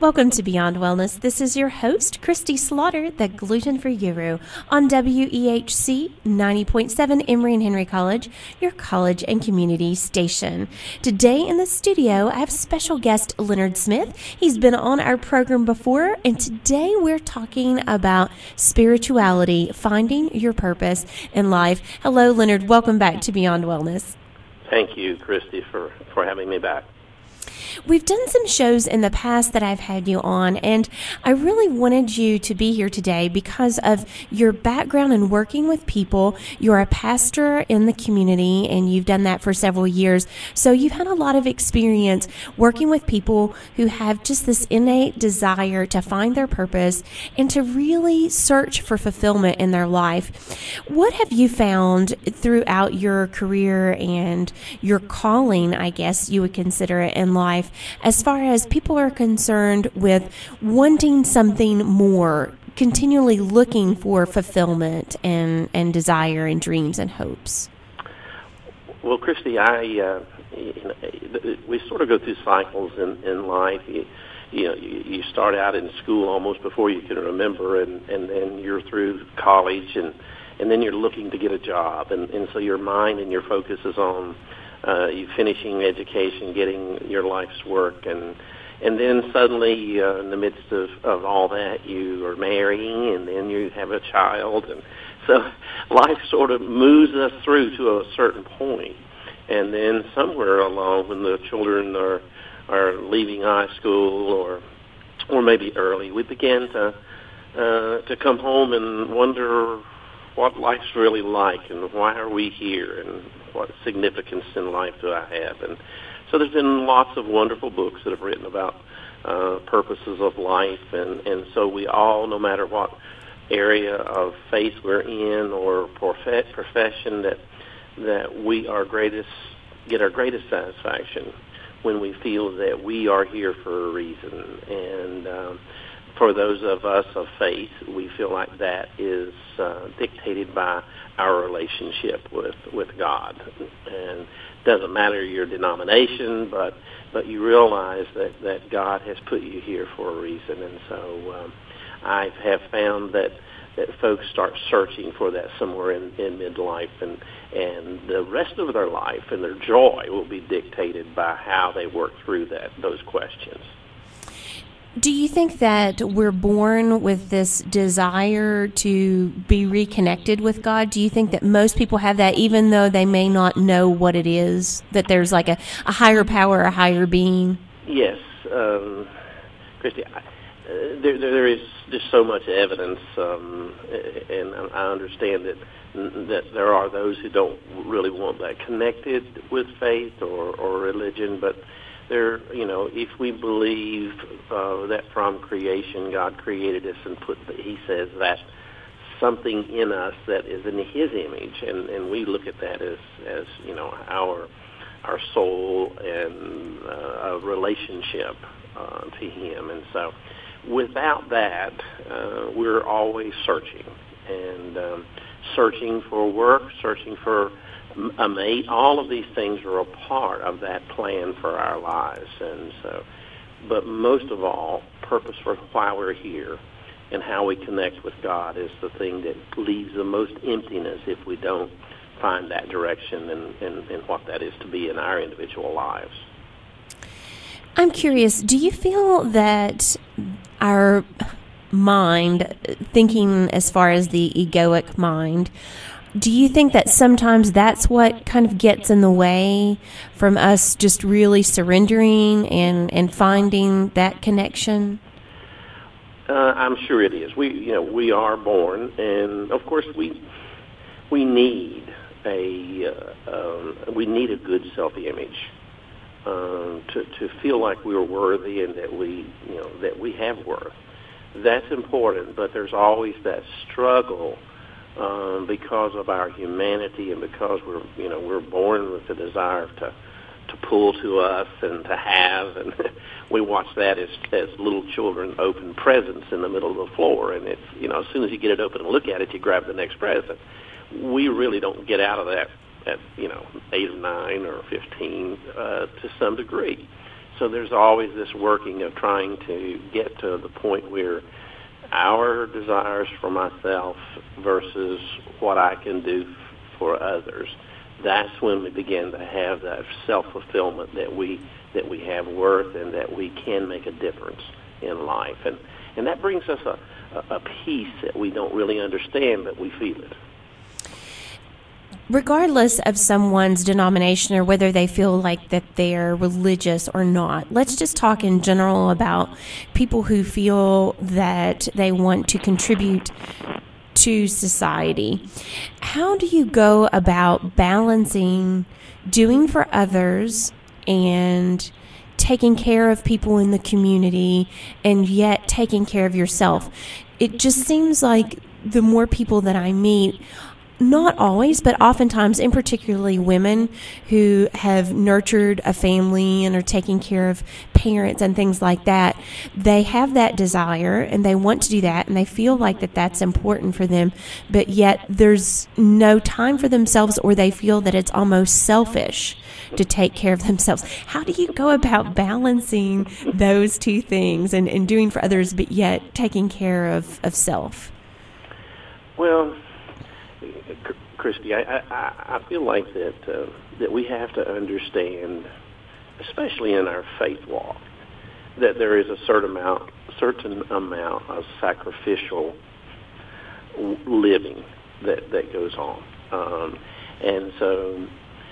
Welcome to Beyond Wellness. This is your host, Christy Slaughter, the gluten-free guru, on WEHC 90.7 Emory and Henry College, your college and community station. Today in the studio, I have special guest Leonard Smith. He's been on our program before, and today we're talking about spirituality, finding your purpose in life. Hello, Leonard. Welcome back to Beyond Wellness. Thank you, Christy, for having me back. We've done some shows in the past that I've had you on, and I really wanted you to be here today because of your background in working with people. You're a pastor in the community, and you've done that for several years. So you've had a lot of experience working with people who have just this innate desire to find their purpose and to really search for fulfillment in their life. What have you found throughout your career and your calling, I guess you would consider it, in life, as far as people are concerned with wanting something more, continually looking for fulfillment and desire and dreams and hopes? Well, Christy, we sort of go through cycles in life. You start out in school almost before you can remember, and then you're through college, and then you're looking to get a job, and so your mind and your focus is on you finishing education, getting your life's work, and then suddenly in the midst of all that, you are marrying, and then you have a child, and so life sort of moves us through to a certain point, and then somewhere along when the children are leaving high school or maybe early, we begin to come home and wonder what life's really like, and why are we here, and what significance in life do I have? And so there's been lots of wonderful books that have written about purposes of life, and so we all, no matter what area of faith we're in or profession, that we get our greatest satisfaction when we feel that we are here for a reason. And for those of us of faith, we feel like that is dictated by our relationship with God. And it doesn't matter your denomination, but you realize that God has put you here for a reason. And so I have found that folks start searching for that somewhere in midlife, and the rest of their life and their joy will be dictated by how they work through those questions. Do you think that we're born with this desire to be reconnected with God? Do you think that most people have that, even though they may not know what it is, that there's like a higher power, a higher being? Yes, Christy, there is just so much evidence, and I understand that there are those who don't really want that connected with faith or religion, but if we believe that from creation God created us and He says that's something in us that is in His image, and we look at that as our soul and a relationship to Him, and so without that, we're always searching and searching for work, searching for a mate. All of these things are a part of that plan for our lives, and so, but most of all, purpose for why we're here and how we connect with God is the thing that leaves the most emptiness if we don't find that direction and what that is to be in our individual lives. I'm curious, do you feel that our mind, thinking as far as the egoic mind, do you think that sometimes that's what kind of gets in the way from us just really surrendering and finding that connection? I'm sure it is. We are born, and of course we need a good self-image to feel like we're worthy and that we have worth. That's important, but there's always that struggle. Because of our humanity and because we're born with the desire to pull to us and to have, and we watch that as little children open presents in the middle of the floor, and it's as soon as you get it open and look at it, you grab the next present. We really don't get out of that at 8 or 9 or 15 to some degree. so there's always this working of trying to get to the point where our desires for myself versus what I can do for others, that's when we begin to have that self-fulfillment that we have worth and that we can make a difference in life. And that brings us a peace that we don't really understand, but we feel it. Regardless of someone's denomination or whether they feel like that they're religious or not, let's just talk in general about people who feel that they want to contribute to society. How do you go about balancing doing for others and taking care of people in the community and yet taking care of yourself? It just seems like the more people that I meet, not always, but oftentimes, and particularly women who have nurtured a family and are taking care of parents and things like that, they have that desire and they want to do that and they feel like that that's important for them, but yet there's no time for themselves, or they feel that it's almost selfish to take care of themselves. How do you go about balancing those two things and doing for others, but yet taking care of self? Well, Christy, I feel like that we have to understand, especially in our faith walk, that there is a certain amount of sacrificial living that goes on, and so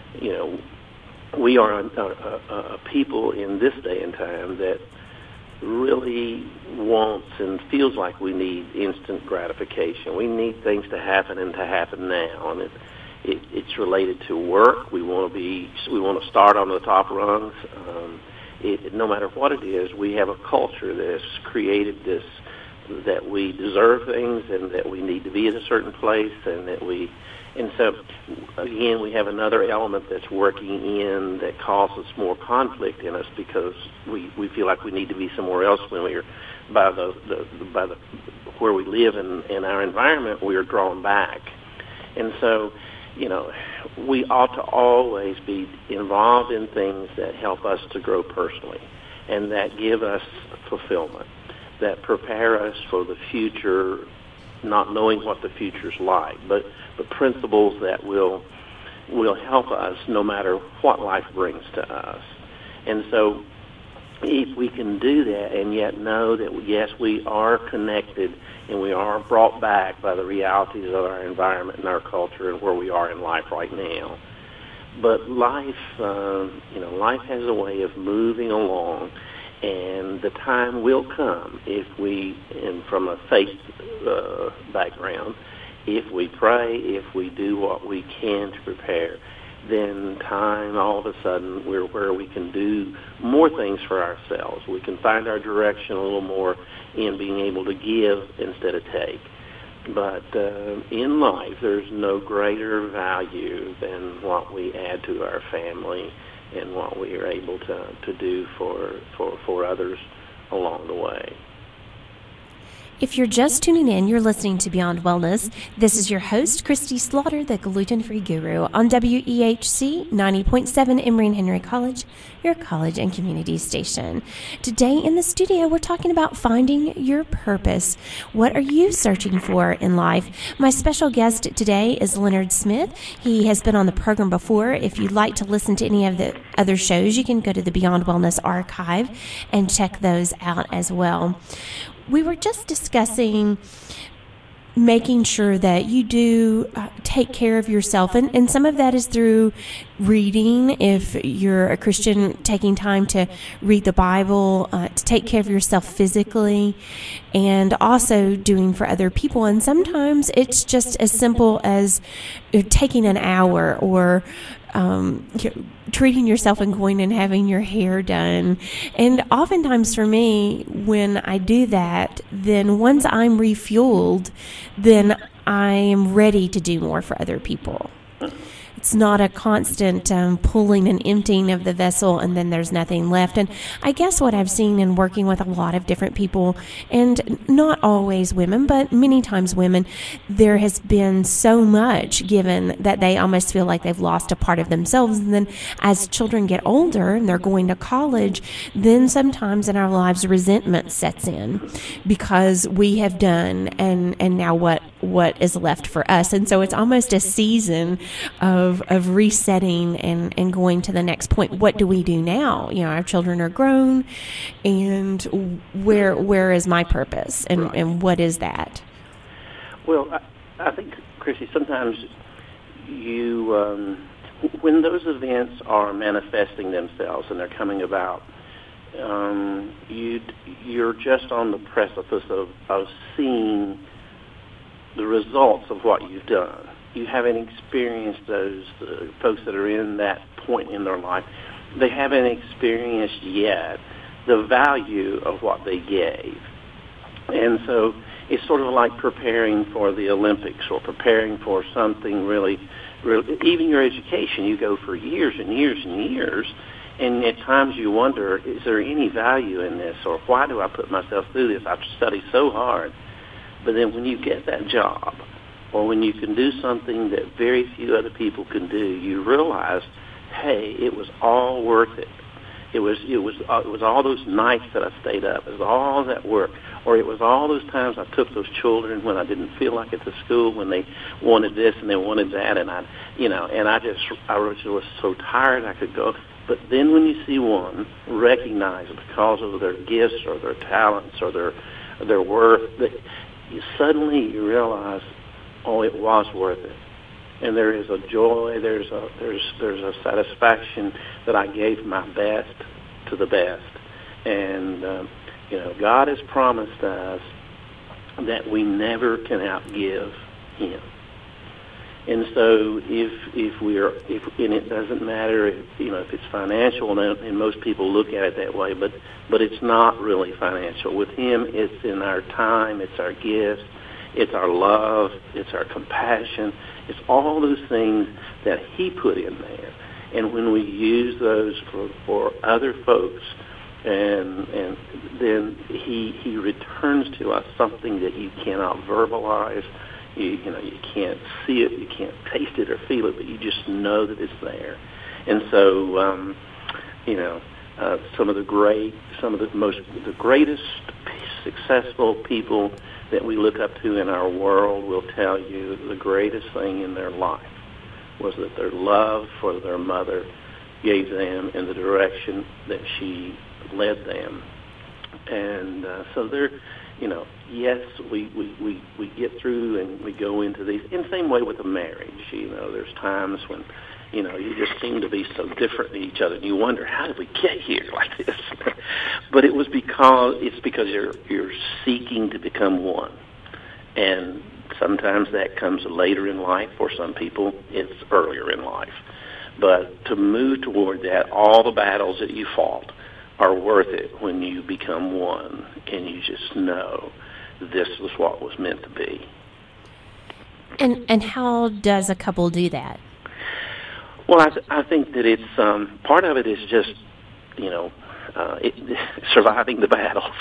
we are a people in this day and time that really wants and feels like we need instant gratification. We need things to happen and to happen now, and it's related to work. We want to start on the top rungs. No matter what it is, we have a culture that's created this, that we deserve things and that we need to be at a certain place, and so again, we have another element that's working in that causes more conflict in us because we feel like we need to be somewhere else when we're by the where we live in our environment. We are drawn back, and so we ought to always be involved in things that help us to grow personally and that give us fulfillment, that prepare us for the future, not knowing what the future's like, but principles that will help us no matter what life brings to us. And so if we can do that and yet know that, yes, we are connected and we are brought back by the realities of our environment and our culture and where we are in life right now. But life has a way of moving along, and the time will come if we, and from a faith background, if we pray, if we do what we can to prepare, then time, all of a sudden, we're where we can do more things for ourselves. We can find our direction a little more in being able to give instead of take. But in life, there's no greater value than what we add to our family and what we are able to do for others along the way. If you're just tuning in, you're listening to Beyond Wellness. This is your host, Christy Slaughter, the gluten-free guru, on WEHC 90.7 Emory and Henry College, your college and community station. Today in the studio, we're talking about finding your purpose. What are you searching for in life? My special guest today is Leonard Smith. He has been on the program before. If you'd like to listen to any of the other shows, you can go to the Beyond Wellness archive and check those out as well. We were just discussing making sure that you do take care of yourself, and some of that is through reading. If you're a Christian, taking time to read the Bible, to take care of yourself physically, and also doing for other people. And sometimes it's just as simple as taking an hour or treating yourself and going and having your hair done. And oftentimes for me, when I do that, then once I'm refueled, then I am ready to do more for other people. it's not a constant pulling and emptying of the vessel and then there's nothing left. And I guess what I've seen in working with a lot of different people, and not always women, but many times women, there has been so much given that they almost feel like they've lost a part of themselves. And then as children get older and they're going to college, then sometimes in our lives resentment sets in because we have done, and now what is left for us. And so it's almost a season of resetting and going to the next point. What do we do now? Our children are grown, and where is my purpose, and what is that? Well, I think, Chrissy, sometimes you, when those events are manifesting themselves and they're coming about, you're just on the precipice of seeing the results of what you've done. You haven't experienced those folks that are in that point in their life. They haven't experienced yet the value of what they gave. And so it's sort of like preparing for the Olympics or preparing for something really, even your education. You go for years and years and years, and at times you wonder, is there any value in this, or why do I put myself through this? I've studied so hard. But then when you get that job, or when you can do something that very few other people can do, you realize, hey, it was all worth it. It was all those nights that I stayed up. It was all that work. Or it was all those times I took those children when I didn't feel like it to school, when they wanted this and they wanted that, and I was so tired I could go. But then when you see one recognize because of their gifts or their talents or their worth, that suddenly you realize, oh, it was worth it. And there is a joy, there's a satisfaction that I gave my best to the best. And, God has promised us that we never can outgive Him. And so and it doesn't matter if it's financial, and most people look at it that way, but it's not really financial. With Him, it's in our time, it's our gifts, it's our love, it's our compassion, it's all those things that He put in there. And when we use those for other folks, and then He returns to us something that you cannot verbalize. You can't see it, you can't taste it or feel it, but you just know that it's there. And so, some of the greatest successful people that we look up to in our world will tell you the greatest thing in their life was that their love for their mother gave them in the direction that she led them. And so they're, yes, we get through and we go into these, in the same way with a marriage. There's times when, you just seem to be so different than each other, and you wonder, how did we get here like this? But it's because you're seeking to become one. And sometimes that comes later in life. For some people, it's earlier in life. But to move toward that, all the battles that you fought are worth it when you become one and you just know this was what was meant to be. And how does a couple do that? Well, I think that it's part of it is just surviving the battles.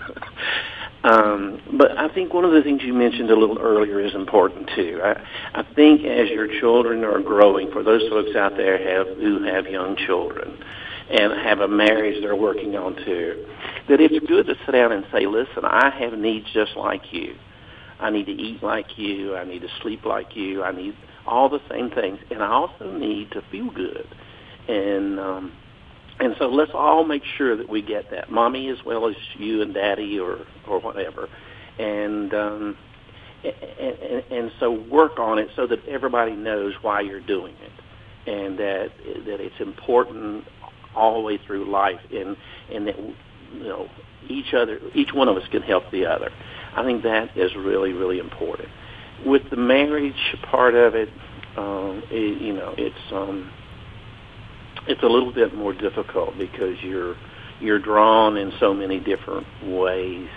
But I think one of the things you mentioned a little earlier is important too. I think as your children are growing, for those folks out there who have young children and have a marriage they're working on too, that it's good to sit down and say, listen, I have needs just like you. I need to eat like you. I need to sleep like you. I need all the same things. And I also need to feel good. And so let's all make sure that we get that, Mommy as well as you and Daddy or whatever. And so work on it so that everybody knows why you're doing it, and that it's important all the way through life, and that each one of us can help the other. I think that is really, really important. With the marriage part of it, it's a little bit more difficult because you're drawn in so many different ways,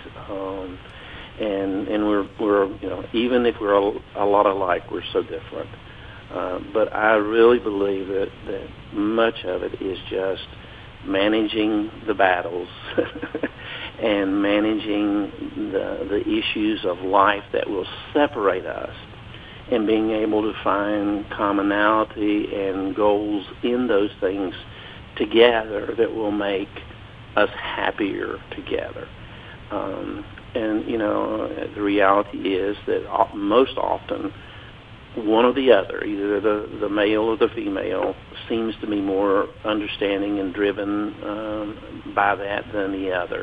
and we're even if we're a lot alike, we're so different. But I really believe that much of it is just managing the battles and managing the issues of life that will separate us, and being able to find commonality and goals in those things together that will make us happier together. And, the reality is that most often one or the other, either the male or the female, seems to be more understanding and driven by that than the other.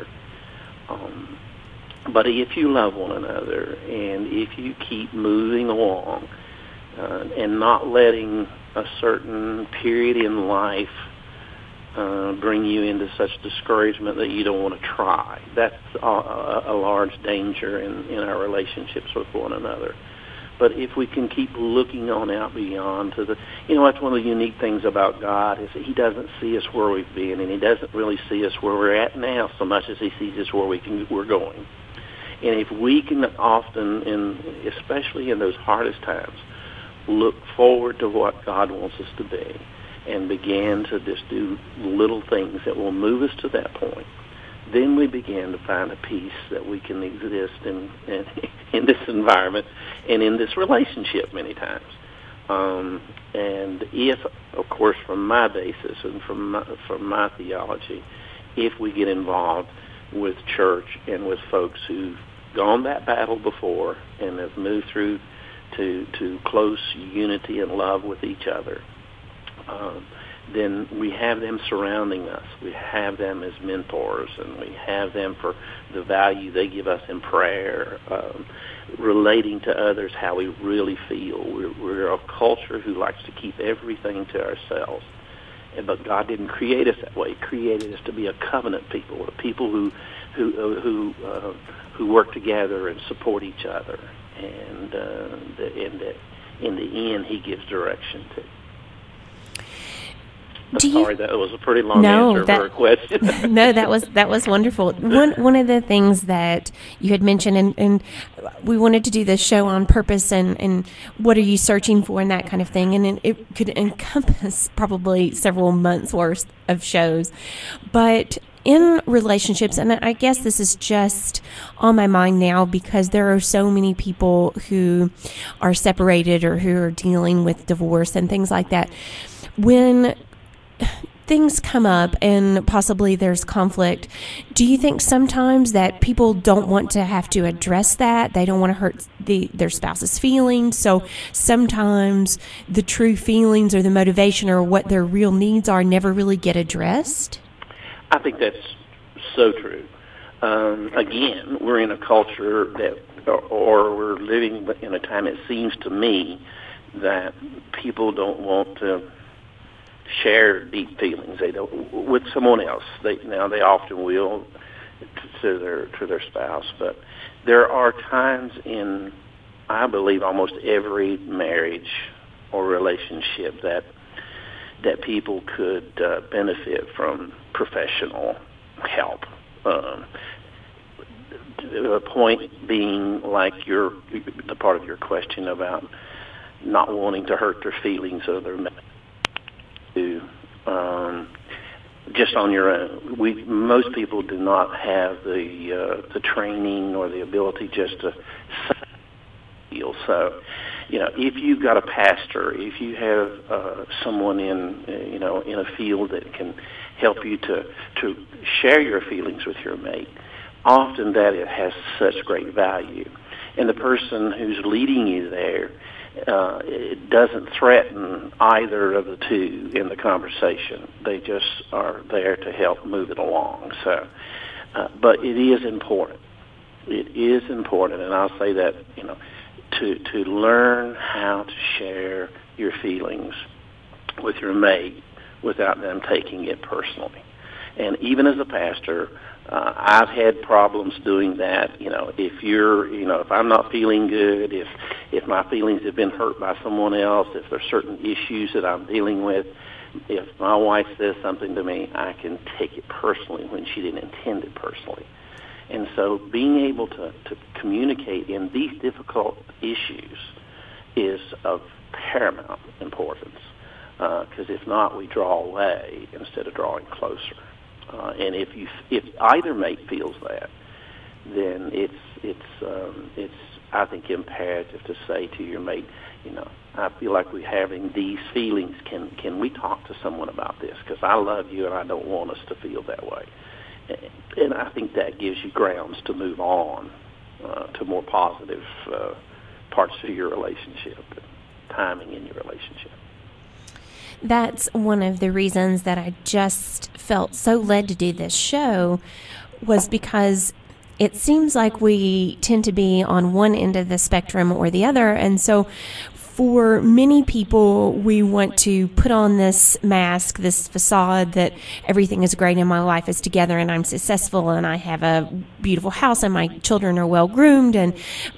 But if you love one another, and if you keep moving along and not letting a certain period in life bring you into such discouragement that you don't want to try, that's a large danger in our relationships with one another. But if we can keep looking on out beyond to that's one of the unique things about God, is that He doesn't see us where we've been, and He doesn't really see us where we're at now so much as He sees us where we're going. And if we can often, especially in those hardest times, look forward to what God wants us to be, and begin to just do little things that will move us to that point, then we begin to find a peace that we can exist in this environment and in this relationship many times. And if, of course, from my basis and from my theology, if we get involved with church and with folks who've gone that battle before and have moved through to close unity and love with each other, then we have them surrounding us. We have them as mentors, and we have them for the value they give us in prayer, relating to others how we really feel. We're a culture who likes to keep everything to ourselves. But God didn't create us that way. He created us to be a covenant people, a people who work together and support each other. And in the end, He gives direction to. Sorry, that was a pretty long answer for a question. No, that was wonderful. One of the things that you had mentioned, and we wanted to do this show on purpose, and what are you searching for, and that kind of thing, and it could encompass probably several months worth of shows, but in relationships, and I guess this is just on my mind now because there are so many people who are separated or who are dealing with divorce and things like that. When things come up and possibly there's conflict, do you think sometimes that people don't want to have to address that? They don't want to hurt their spouse's feelings, so sometimes the true feelings or the motivation or what their real needs are never really get addressed? I think that's so true. Again, we're in a culture or we're living in a time, it seems to me, that people don't want to share deep feelings. They don't with someone else. They often will to their spouse, but there are times in, I believe, almost every marriage or relationship that people could benefit from professional help. The point being, like the part of your question about not wanting to hurt their feelings or their just on your own. Most people do not have the training or the ability just to feel. So, if you've got a pastor, if you have someone in a field that can help you to share your feelings with your mate, often that it has such great value. And the person who's leading you there, it doesn't threaten either of the two in the conversation. They just are there to help move it along. So, but it is important. It is important, and I'll say that, to learn how to share your feelings with your mate without them taking it personally. And even as a pastor, I've had problems doing that. If I'm not feeling good, if my feelings have been hurt by someone else, if there's certain issues that I'm dealing with, if my wife says something to me, I can take it personally when she didn't intend it personally. And so being able to communicate in these difficult issues is of paramount importance, because if not, we draw away instead of drawing closer. And if either mate feels that, then it's I think imperative to say to your mate, I feel like we're having these feelings. Can we talk to someone about this? Because I love you and I don't want us to feel that way. And I think that gives you grounds to move on to more positive parts of your relationship, and timing in your relationship. That's one of the reasons that I just felt so led to do this show, was because it seems like we tend to be on one end of the spectrum or the other. And so for many people, we want to put on this mask, this facade that everything is great and my life is together and I'm successful and I have a beautiful house and my children are well groomed and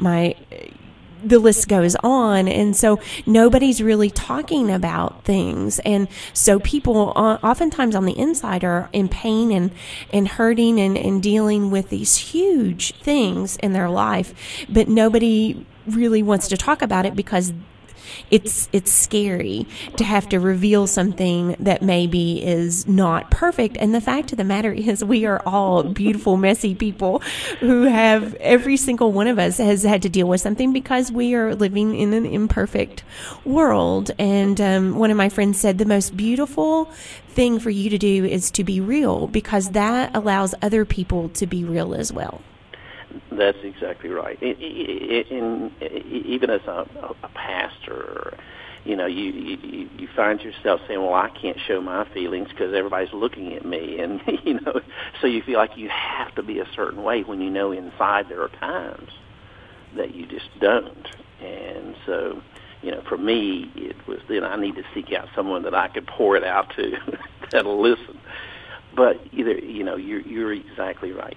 the list goes on. And so nobody's really talking about things. And so people oftentimes on the inside are in pain and hurting and dealing with these huge things in their life, but nobody really wants to talk about it because it's scary to have to reveal something that maybe is not perfect. And the fact of the matter is, we are all beautiful, messy people who have, every single one of us has had to deal with something because we are living in an imperfect world. And one of my friends said the most beautiful thing for you to do is to be real, because that allows other people to be real as well. That's exactly right. Even as a pastor, you find yourself saying, well, I can't show my feelings because everybody's looking at me. And, so you feel like you have to be a certain way when you know inside there are times that you just don't. And so, for me, it was then I need to seek out someone that I could pour it out to that'll listen. But you're exactly right.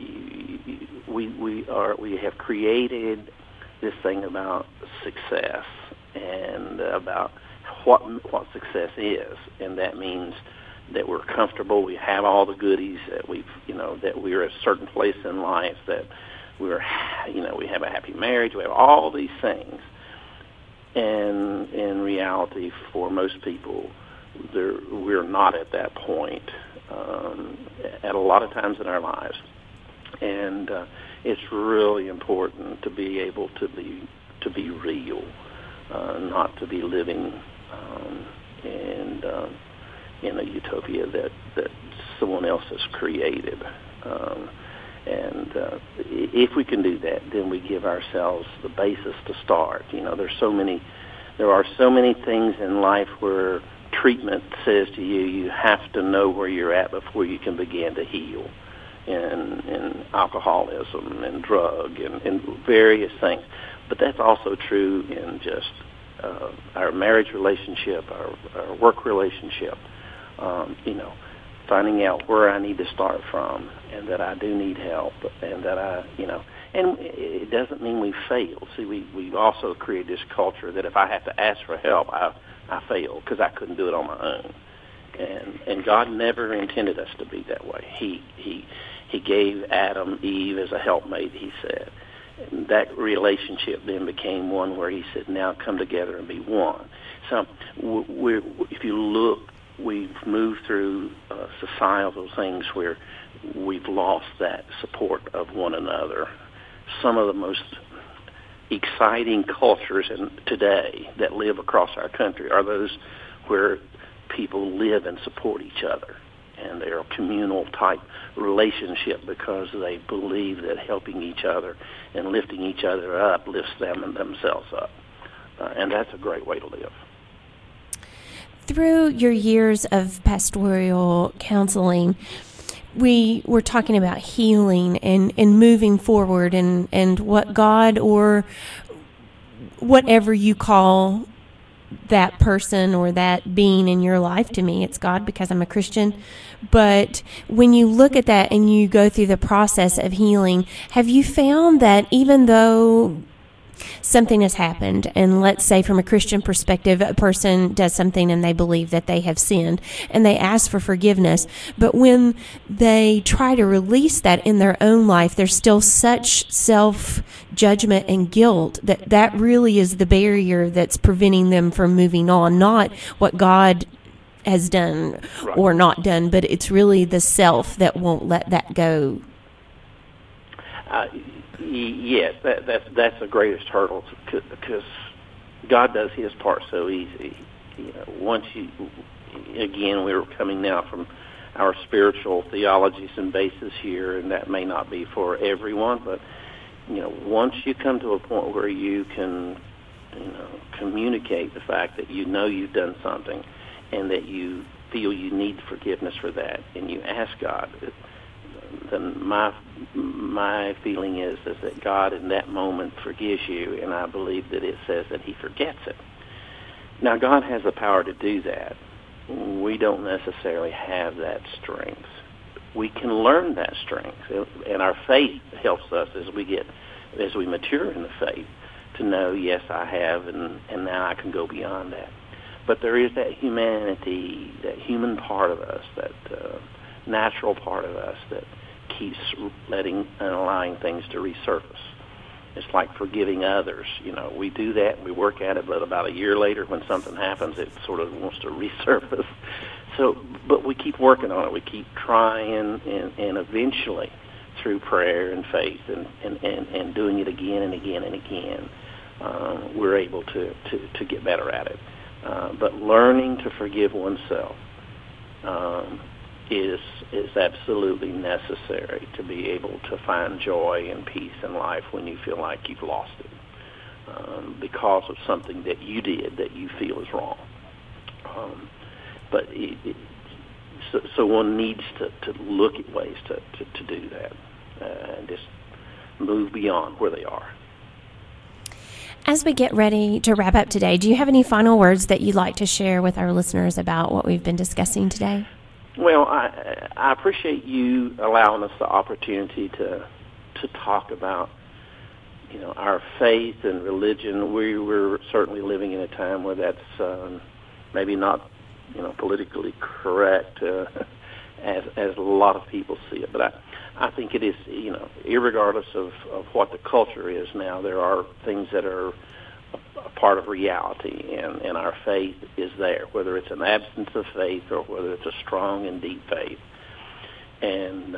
We have created this thing about success and about what success is, and that means that we're comfortable. We have all the goodies that that we're at a certain place in life, that we have a happy marriage. We have all these things, and in reality, for most people, we're not at that point. At a lot of times in our lives, and it's really important to be able to be real, not to be living in a utopia that someone else has created. And if we can do that, then we give ourselves the basis to start. There are so many things in life where treatment says to you, you have to know where you're at before you can begin to heal, in alcoholism and drug and various things. But that's also true in just our marriage relationship, our work relationship, finding out where I need to start from, and that I do need help, and that and it doesn't mean we fail. See, we also create this culture that if I have to ask for help, I failed because I couldn't do it on my own, and God never intended us to be that way. He gave Adam, Eve as a helpmate. He said, and that relationship then became one where He said, "Now come together and be one." So if you look, we've moved through societal things where we've lost that support of one another. Some of the most exciting cultures today that live across our country are those where people live and support each other, and they're a communal type relationship because they believe that helping each other and lifting each other up lifts them and themselves up, and that's a great way to live. Through your years of pastoral counseling, we were talking about healing and moving forward and what God, or whatever you call that person or that being in your life. To me, it's God because I'm a Christian. But when you look at that and you go through the process of healing, have you found that even though something has happened, and let's say from a Christian perspective, a person does something and they believe that they have sinned, and they ask for forgiveness, but when they try to release that in their own life, there's still such self-judgment and guilt that really is the barrier that's preventing them from moving on, not what God has done or not done, but it's really the self that won't let that go. Yes, that's the greatest hurdle, because God does His part so easy. Once again, we're coming now from our spiritual theologies and basis here, and that may not be for everyone, but once you come to a point where you can, communicate the fact that you've done something, and that you feel you need forgiveness for that, and you ask God, then my feeling is that God in that moment forgives you, and I believe that it says that He forgets it. Now, God has the power to do that. We don't necessarily have that strength. We can learn that strength, and our faith helps us as we mature in the faith to know, yes, I have, and now I can go beyond that. But there is that humanity, that human part of us, that natural part of us that keeps letting and allowing things to resurface. It's like forgiving others. We do that, and we work at it, but about a year later when something happens, it sort of wants to resurface. But we keep working on it. We keep trying, and eventually, through prayer and faith and doing it again and again and again, we're able to get better at it. But learning to forgive oneself is absolutely necessary to be able to find joy and peace in life when you feel like you've lost it because of something that you did that you feel is wrong. So one needs to look at ways to do that and just move beyond where they are. As we get ready to wrap up today, do you have any final words that you'd like to share with our listeners about what we've been discussing today? Well, I appreciate you allowing us the opportunity to talk about, our faith and religion. We're certainly living in a time where that's maybe not, politically correct as a lot of people see it. But I think it is, irregardless of what the culture is now, there are things that are a part of reality, and our faith is there, whether it's an absence of faith or whether it's a strong and deep faith. And,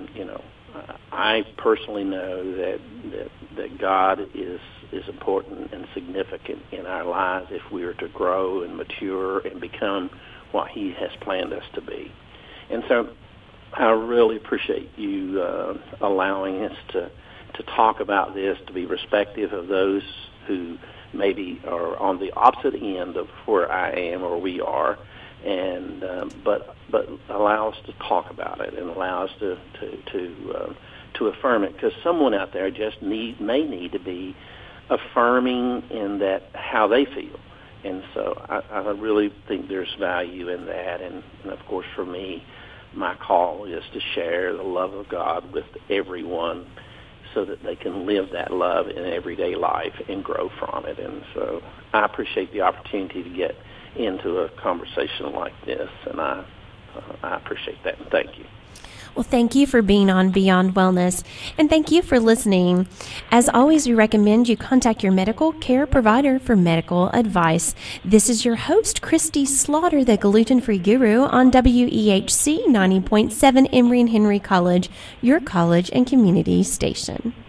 I personally know that God is important and significant in our lives if we are to grow and mature and become what He has planned us to be. And so I really appreciate you allowing us to talk about this, to be respectful of those who maybe are on the opposite end of where I am or we are, and but allow us to talk about it and allow us to affirm it, because someone out there just may need to be affirming in that how they feel. And so I really think there's value in that, and of course for me, my call is to share the love of God with everyone so that they can live that love in everyday life and grow from it. And so I appreciate the opportunity to get into a conversation like this, and I appreciate that, and thank you. Well, thank you for being on Beyond Wellness, and thank you for listening. As always, we recommend you contact your medical care provider for medical advice. This is your host, Christy Slaughter, the gluten-free guru, on WEHC 90.7 Emory and Henry College, your college and community station.